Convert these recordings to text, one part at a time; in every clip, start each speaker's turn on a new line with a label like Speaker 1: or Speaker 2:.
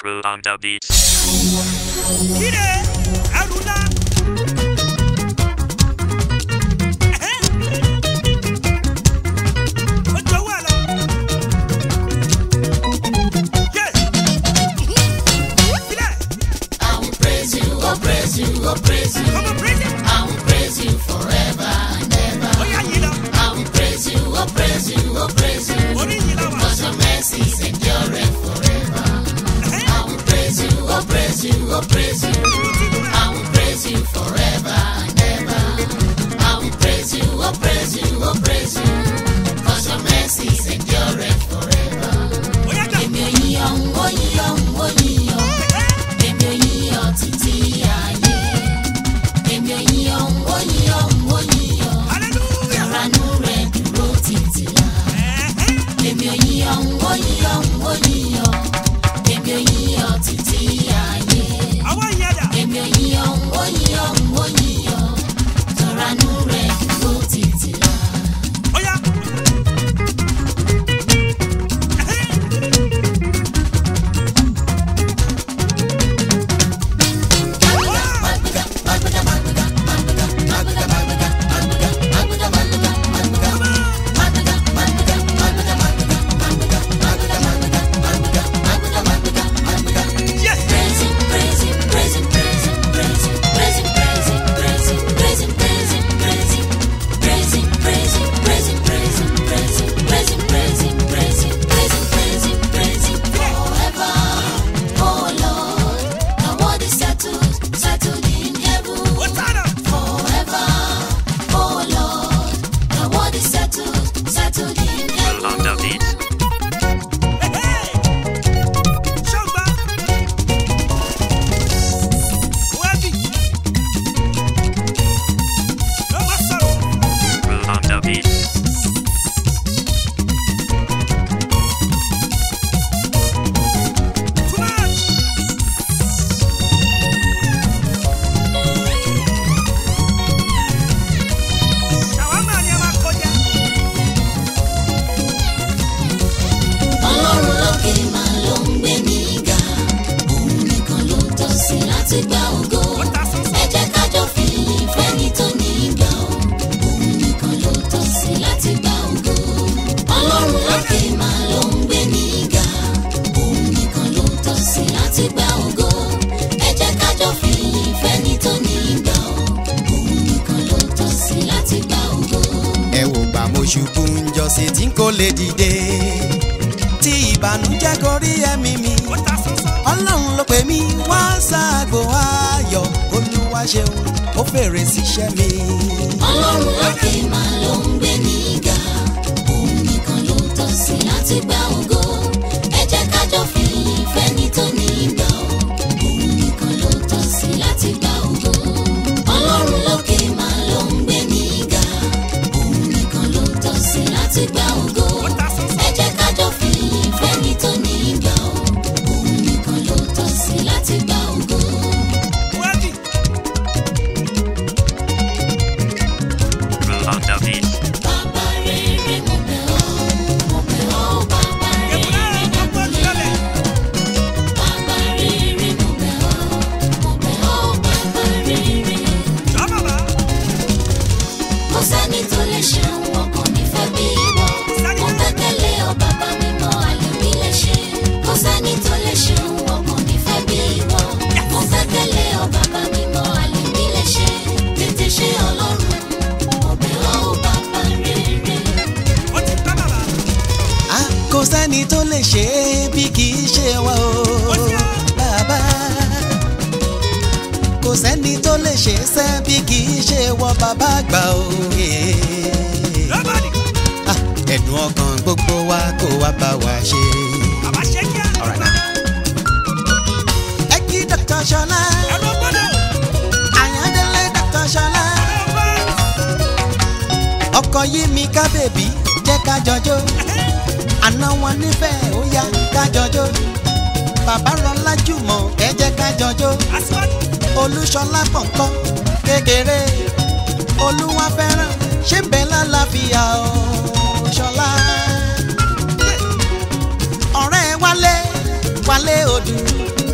Speaker 1: Crew on the beats.
Speaker 2: Praise you, oh praise you. Come on, praise him. I will praise you forever and ever. Oh yeah, you know. I will praise you, oh praise you, oh praise you. Cause your mercies endure forever. I will praise you, oh praise you, oh praise you. I will praise you forever and ever. I will praise you, oh praise you, oh praise you. Cause your mercies endure forever. Èmi ò yíyan, ó yíyan, ó yíyan. Èmi ò yíyan títí ayé. Èmi ò yíyan, ó yíyan, ó yíyan. Ìrànú rẹ̀ dúró títí láé. Èmi ò yíyan, ó yíyan, ó yíyan. Èmi ò yíyan títí ayé. Èmi ò yíyan, ó yíyan, ó yíyan. Ìrànú rẹ̀ dúró títí láé.
Speaker 3: lè dìde tí ìbànújẹ́ gorí ẹ̀mí mi ọlọ́run ló pè mí wá ṣàgbò ayọ̀ olúwa ṣeun ó fèrè síṣẹ́ mi.
Speaker 2: ọlọ́run lókè máa ló ń gbé ní ga òun nìkan ló tọ́ sí láti gba ògo ẹ jẹ́ ká jọ fi ìfẹ́ ní tó ní ìgbà òun nìkan ló tọ́ sí láti gba ògo ọlọ́run lókè máa ló ń gbé ní ga òun nìkan ló tọ́ sí láti gba ògo ẹ jẹ́ ká jọ fi ìfẹ́ ní tó ní ìgbà òun nìkan ló tọ́ sí láti gba ògo.
Speaker 1: On the beat.
Speaker 2: Bàbá rere mo bẹ̀ ọ́ bàbá rere dákúnlé. Bàbá rere mo bẹ̀ ọ́ bàbá rere. Kò sẹ́ni tó lè ṣe ohun ọkàn mi fẹ́ bí ìwọ. Mo gbẹ́kẹ̀lé ọ bàbá mi mọ àlè mi lè ṣe. Kò sẹ́ni tó lè ṣe ohun ọkàn mi fẹ́ bí ìwọ. Mo gbẹ́kẹ̀lé ọ bàbá mi mọ àlè mi lè ṣe. Tètè ṣe Ọlọ́run.
Speaker 3: Kò sẹ́ni tó lè ṣe é bí kì í ṣe wá o bàbá kò sẹ́ni tó lè ṣe é sẹ́ bí kì í ṣe wọ bàbá àgbà o ẹ̀dùn ọkàn gbogbo wa kó wá bá wa ṣe. Ẹ kí Dr. Ṣọlá Àyàndélé Dr. Ṣọlá ọkọ yìí mi ká bèbí jẹ́ ká jọjọ́ àná wọn nífẹ̀ẹ́ ó yá ká jọjọ́ bàbá rọlá jùmọ̀ ẹ jẹ́ ká jọjọ́ olúṣọlá pọ̀npọ̀n kékeré olúwa fẹ́ràn ṣé bẹ́ẹ̀ lálàáfíà ó ṣọlá ọ̀rẹ́ wálé odù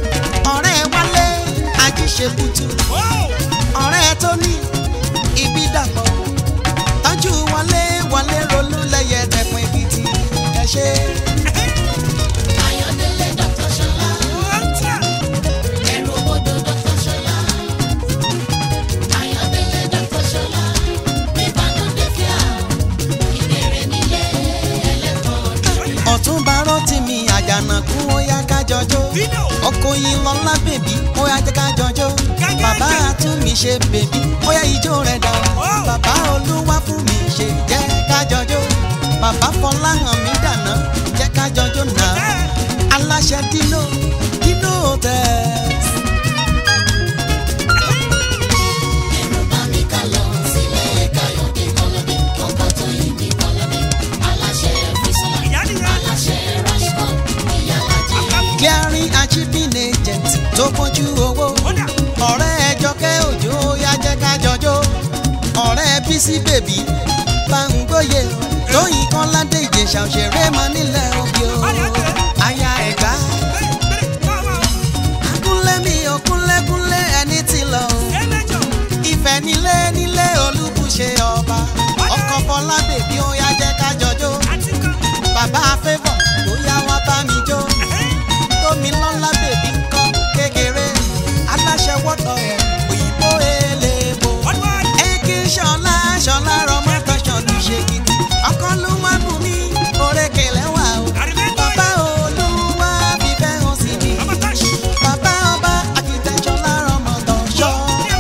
Speaker 3: ṣe kútu ọ̀rẹ́ tó ní ibi dàpọ̀ tọ́jú wọlé wọlé rolú lẹ́yẹ tẹ̀kùn Èkìtì ẹ ṣe.
Speaker 2: Ayọ̀délé Dr. Ṣọlá. Ẹ̀rù bodò Dr. Ṣọlá. Ayọ̀délé Dr. Ṣọlá. Ìbànújẹ́ fíà. Ìbẹ̀rẹ̀ nílé ẹlẹ́kọ̀ọ́.
Speaker 3: Ọ̀túnba Rótìmí Àjànàkú ó yá ká jọjó ọkọ yìí lọ́lá bèbí ó yá jẹ́ ká jọjó bàbá Àtúnmí ṣe bèbí ó yá ijó rẹ̀ dá bàbá Olúwa fún mi ṣe jẹ́ ká jọjó bàbá Fọláhàn mi dáná jẹ́ ká jọjó náà aláṣẹ Dino Hotels.
Speaker 2: Ẹ̀rù bá mi ká lọ sílé Káyọ̀dé Kọ́lọ́dé. Ọkọ̀ tó yí mi Kọ́lọ́dé. Aláṣẹ Físọ́lá. Aláṣẹ Rashcon. Ìyálàjẹ.
Speaker 3: Clearing achieving agent tó pọ́njú owó ọ̀rẹ́ Ẹjọ́kẹ́ Òjó yá jẹ́ ká jọjó ọ̀rẹ́ Bísí bèbí Báńgbóyè Tóyìn Kọ́ládé Ìjẹ̀ṣà òṣèré mọ nílẹ̀ Òbí o aya Ẹ̀gbá akúnlé mi ò kúnlé ẹni tí lọ o Ìfẹ́ nílé Olúbùṣe ọba ọkọ Fọlá bèbí ó yá jẹ́ ká jọjó bàbá Favour ó yá wá bá mi jó tómi lọ́lá bèbí ńkọ́ kékeré aláṣẹ wọ́tọ̀ ẹ̀ òyìnbó eléèbó ẹ̀kí ṣọlá rọmọ tọ̀ṣọ̀ lù ṣe gidi ọkọ ló wá bù mí orékè lẹ́wà o bàbá Olúwa fífẹ́ hàn sí mi bàbá ọba àkìtẹ́ṣọlá rọmọ tọ̀ṣọ̀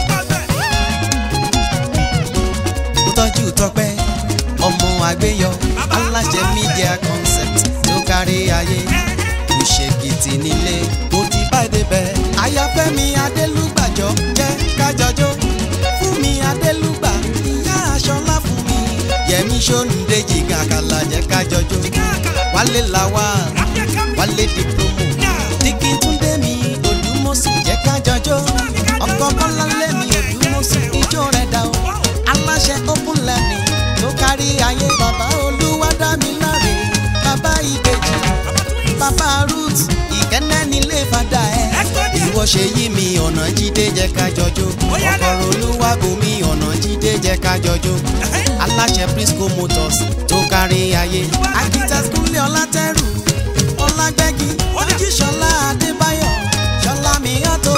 Speaker 3: tọ́jú Tọ́pẹ́ ọmọ àgbéyọ aláṣẹ media concept tó kárí ayé ìṣèkìtì nílé kò ti bá débẹ̀. Ayáfẹ́mi Adélúgbàjọ jẹ́ kájọjó fún mi Adélúgbà ìyá Aṣọlá fún mi. Yẹmí Ṣóǹdéjì Gàkàlà jẹ́ kájọjó. Wálé Lawal Wálé Diplomo Dikintúndé mi Odùmọ̀sù jẹ́ kájọjó. Ọkọ Bọ́láńlé mi Odùmọ̀sù ijó rẹ̀ dá o. Aláṣẹ Open Learning tó kárí ayé bàbá Olúwadámiláre bàbá Ìbejì. Bàbá Ruth ìkẹ́nẹ́ nílé fada ẹ̀. Ìwọ ṣe yí mi ọ̀nà Jídé jẹ́ ká jọjó. Ọkọ̀rọ̀ Olúwàbùnmí ọ̀nà Jídé jẹ́ ká jọjó. Aláṣẹ Prisco Motors tó kárí ayé. Architect Kúnlé Ọlátẹ́rù Ọlágbẹ́gi Mojíṣọlá Adébáyọ̀ Ṣọlá Miyato.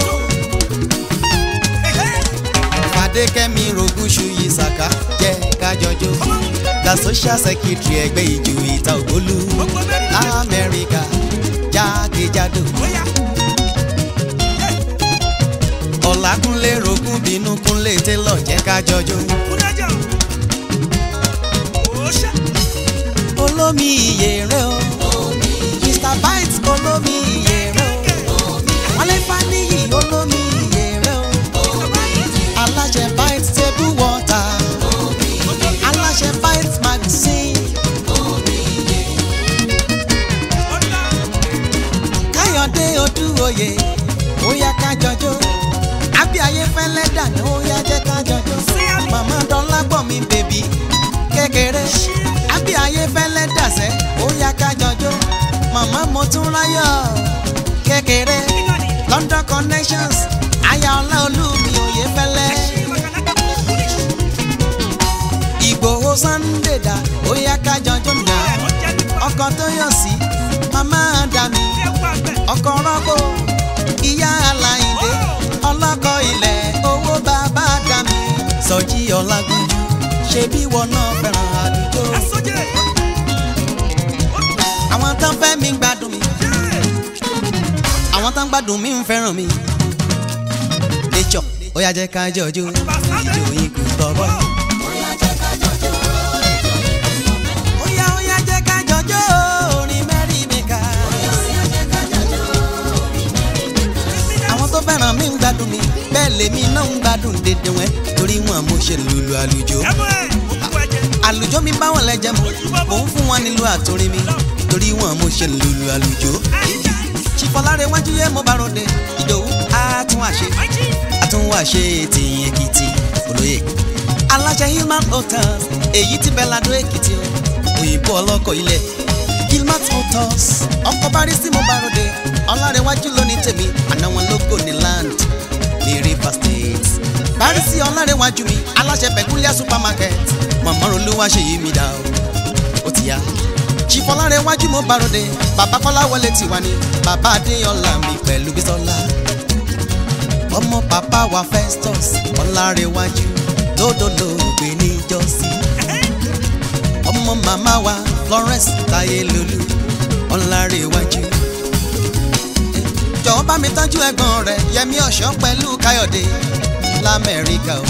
Speaker 3: Fadékẹ́mi Rògúnṣù Yìsàká jẹ́ ká jọjó. The social secretary ẹgbẹ́ ìjù ìta ògbólú Amẹ́ríkà jákèjádò. Ọlákúnlé Rògún bínú Kúnlé Taylor jẹ́ ká jọjó. Olómi iyè rẹ o Mr. Bites olómi iyè rẹ o Wálé Fáníyì olómi iyè rẹ o aláṣẹ Bites table water aláṣẹ Bites magazine. Káyọ̀dé Odúoyè ó yá ká jọjó àbí ayé fẹ́lẹ́ dànù ó yá jẹ́ ká jọjó màmá Dọ́lágbọ̀n mi bèbí kékeré àbí ayé fẹ́lẹ́ dàsẹ́ ó yá ká jọjó màmá Motúnráyọ̀ kékeré London connections aya ọlá olúmi òye fẹ́lẹ́. Ìgbòho Sunday dà ó yá ká jọjó nà ọkọ̀ tó yọ̀ sí màmá Dàmí ọkọ̀ rọ́gbó ìyá Aláìndé ọlọ́kọ̀ ilẹ̀ owó bàbá Dàmí Sọ̀jí Ọlágúnjú ṣe bí wọn náà fẹ́ràn àdúgbò. Àwọn tán fẹ́ mi gbádùn mi àwọn tán gbádùn mi ń fẹ́ràn mi. Nature ó yá jẹ́ ká jọjó ìjò yín kò tọ́gbọ́. Ó yá jẹ́ ká jọjó orin Merrymaker. Àwọn tó fẹ́ràn mi ń gbádùn mi bẹ́ẹ̀ lèmi náà ń gbádùn dédé wọn torí wọn mo ṣe lùlù àlùjó. Àlùjó mi bá wọn lẹ́jẹ̀ mu mò ń fún wọn nílùú àtòrí mi torí wọn mo ṣe lùlù àlùjó. Ṣìfọ̀lárẹ̀wájú yẹ mo bá ròde Ìdòwú àtúnwàṣe tìyìn Èkìtì olóyè. Aláṣẹ Hillman Hotels èyí tí Bẹ́ládó Èkìtì o òyìnbó ọlọ́kọ̀ ilẹ̀ Hillman Hotels ọkọ̀ bá rí sí mo bá ròde Ọlárẹ̀wájú lónìí tèmi àná wọn lógo ní land yẹmi sí ọlárẹ̀wájú mi aláṣẹ Peculiar supermarket mọ̀mọ́ olúwa ṣe yí mi dá o ó ti yá chief ọlárẹ̀wájú mo bàròdé bàbá Kọ́láwọlé tiwa ni bàbá Adéọlá mi pẹ̀lú Bísọ́lá ọmọ bàbá wa Festus ọlárẹ̀wájú lódòlógbè níjọ́sí ọmọ màmá wa Florence Táyélolú ọlárẹ̀wájú jọ̀wọ́ bá mi tọ́jú ẹ̀gbọ́n rẹ̀ Yẹmí Ọ̀ṣọ́ pẹ̀lú Káyọ̀dé l'Amẹ́ríkà o.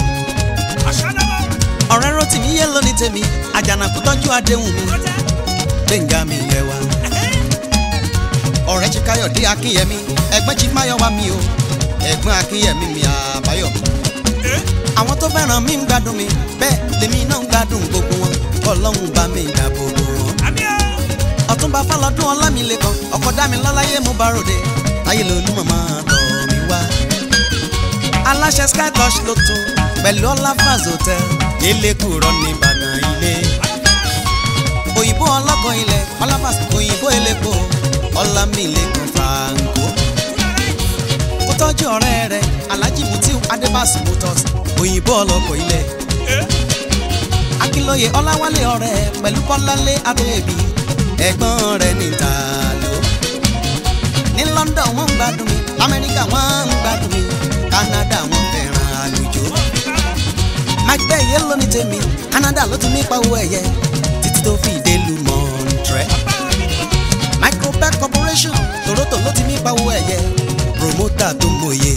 Speaker 3: ọ̀rẹ́ Rótìmí yé lóní tèmi Àjànàkú tọ́jú Adéhùn mi Gbénga mi yẹ wa. ọ̀rẹ́ ti Káyọ̀dé Akínyẹmí ẹ̀gbọ́n ti Máyọ̀wá mi o ẹ̀gbọ́n Akínyẹmí mi Àbáyọ̀. àwọn tó fẹ́ràn mi ń gbádùn mi bẹ́ẹ̀ lèmi náà ń gbádùn gbogbo wọn Ọlọ́run bá mi dáàbò bò wọn. Ọ̀túnba Fálọdún Ọlámilékan ọkọ Dámilọ́láyé mo bá ròde Táyélolú màmá tọ̀ mí wá. aláṣẹ Sky Touch ló tún pẹ̀lú Ọláfàz hotel Elékùrọ́ ní Ìbàdàn ilé. òyìnbó ọlọ́kọ̀ ilẹ̀ Ọláfàz òyìnbó elépo Ọlámilékan Franco. ó tọ́jú ọ̀rẹ́ rẹ̀ Alhaji Mutiu Adébásì Motors òyìnbó ọlọ́kọ̀ ilẹ̀. Akínlóye Ọláwálé ọ̀rẹ́ pẹ̀lú Bọ́láńlé Adébí ẹ̀gbọ́n rẹ̀ ní Ìtàló. ní London wọ́n ń gbádùn mi Amẹ́ríkà wọ́n ń gbádùn mi Canada wọ́n fẹ́ràn àlùjọ. Mike Bell yé lóní tèmi Canada ló ti mí pawó ẹ̀yẹ títí tó fi dé lu Montreal. Microbeck Corporation Toronto ló ti mí pawó ẹ̀yẹ promoter tó mòye.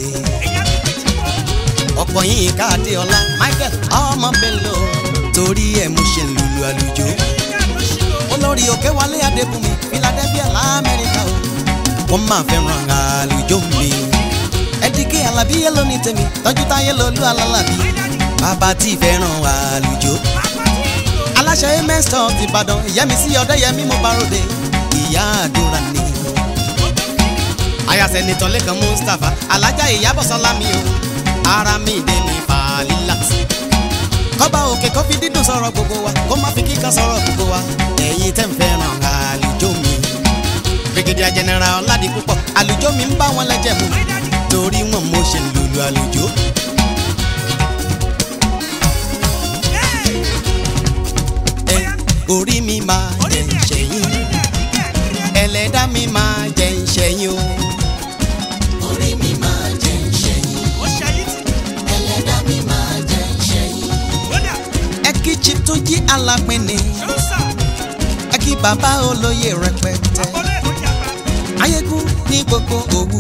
Speaker 3: ọ̀pọ̀ yìí káàdé ọlá Michael ọmọ Bello torí ẹ̀ mo ṣe lùlù àlùjọ. olórí Òkèwálé Adébùnmi Philadelphia l'Amẹ́ríkà o wọ́n máa fẹ́ràn àlùjọ mi. Ẹ̀díkẹ́ Alábí yé lóní tèmi tọ́jú Táyélolú alálàbí bàbá tí fẹ́ràn àlùjọ. aláṣẹ Amen Stop Ìbàdàn Yẹmisí Ọdẹ́yẹmí mo bá ròde ìyá àdúrà ni. ayàsẹ̀ nìtọ́ Lẹ́kan Mustapha alájà Ìyábọ̀sọ́lá mi o ara mi dé ní fàlílà. kọ́ba òkè kó fi dídùn sọ̀rọ̀ gbogbo wa kó má fi kíkan sọ̀rọ̀ gbogbo wa ẹ̀yin tẹ́ ń fẹ́ràn àlùjọ mi. Brigadier General Ọládipúpọ̀ àlùjọ mi ń bá wọn lẹ́jẹ̀ mu torí wọn mo ṣe lùlù àlùjọ. orí mi máa jẹ ìṣẹ́yìn ẹlẹ́dàá mi máa jẹ ìṣẹ́yìn o.
Speaker 2: orí mi máa jẹ ìṣẹ́yìn ẹlẹ́dàá mi máa jẹ ìṣẹ́yìn.
Speaker 3: ẹ kí Chief Túnjí Alápínì ẹ kí bàbá olóyè rẹpẹtẹ ayégún ní gbogbo Òwu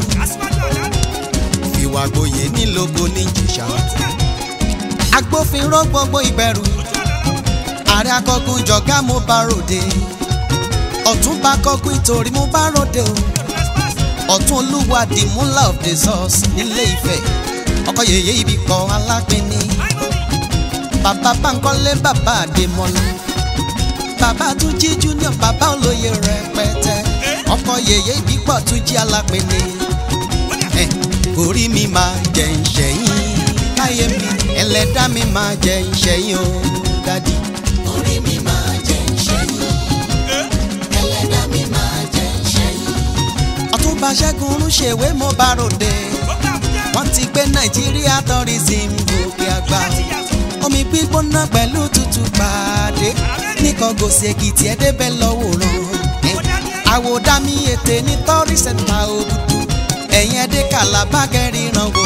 Speaker 3: fìwà gboyè nílògbò ní Ìjẹ̀ṣà agbófinró gbogbo Ìbẹ̀rù ààrẹ akọgun jọ̀gá mo bá ròde Ọ̀túnba Akọgun Ìtòrí mo bá ròde o Ọ̀tún Olúwa the Mullah of the Source nílé Ifẹ̀ ọkọ yèyé ibi kọ Alápínì bàbá Bánkọ́lé bàbá Adémọ́lá bàbá Túnjí Junior bàbá olóyè rẹpẹtẹ ọkọ yèyé ibi pọ̀ Túnjí Alápínì. orí mi máa jẹ ìṣẹ́yìn káyé mi ẹlẹ́dàá mi máa jẹ ìṣẹ́yìn o dádì.
Speaker 2: orí mi máa jẹ ìṣẹ́yìn ẹlẹ́dàá mi máa jẹ ìṣẹ́yìn.
Speaker 3: Ọ̀túnba Ṣẹ́gun Olúṣèwé mo bá ròde wọ́n ti gbé Nàìjíríà tourism gòkè àgbà omi gbígbóná pẹ̀lú tútù pàdé ní Kọ̀gòsì Èkìtì ẹ̀dẹ́bẹ̀ lọ́wọ́ràn àwòdámi ètè ní tọ́rí sẹ́ńtà Òbùdù ẹ̀yìn ẹ̀dẹ́ Kàlábá kẹ́rìnrán wò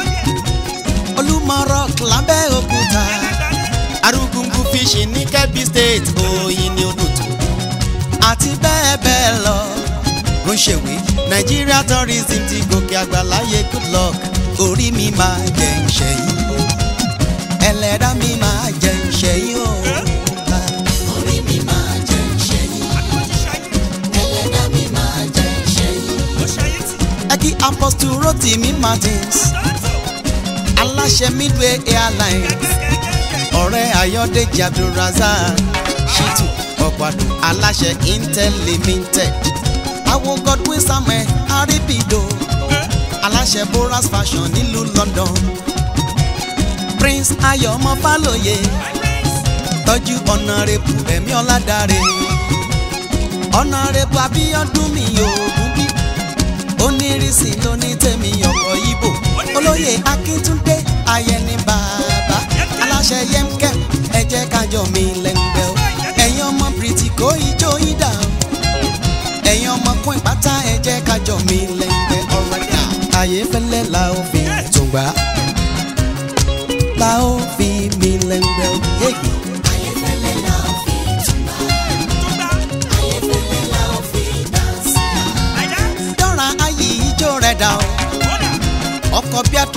Speaker 3: Olúmọ rock l'Abẹ́òkúta Arúgúngún fishing ní Kebbi State Òyìn ní Odòtò àti bẹ́ẹ̀ bẹ́ẹ̀ lọ. Ránṣẹ́wé Nigeria tourism ti gòkè àgbà láyé good luck orí mi máa jẹ ìṣẹ́yìn ẹlẹ́dàá mi máa jẹ ìṣẹ́yìn o.
Speaker 2: orí mi máa jẹ ìṣẹ́yìn ẹlẹ́dàá mi máa jẹ ìṣẹ́yìn.
Speaker 3: ẹ kí Apostle Rotimi Martins aláṣẹ Midway Airlines ọ̀rẹ́ Ayọ̀dèjì Abdulrazak Shitu ọ̀pàdù aláṣẹ Intel Limited àwọn Godwin Samuel Aribido aláṣẹ Boras Fashion nílùú London Prince Ayọ̀ ọmọ Fálóyè tọ́jú Honorable Ẹ̀mí Ọládàrẹ Honorable Abíọ́dún mi Ògún bí onírìsì lóní tèmi ọkọ̀ Ìgbò olóyè Akíntúndé Ayẹnibà.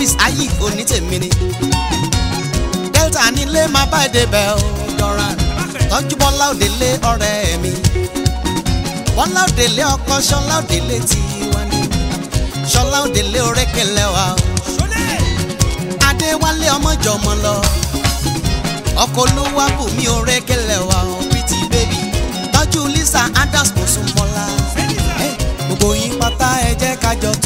Speaker 3: Hafiz ayi onítèmi ni Delta nílé máa bá èdè bẹ́ẹ̀ o Doran tọ́jú Bọ́lá Òdèlé ọ̀rẹ́ mi Bọ́lá Òdèlé ọkọ Ṣọlá Òdèlé tiwa ni Ṣọlá Òdèlé orékèlè wa o Adéwálé ọmọjọmọ lọ ọkọ olúwa bùnmi orékèlè wa o pretty baby tọ́jú Lisa Adams Mosúnmọ́lá gbogbo yín pátá ẹ jẹ́ ká jọ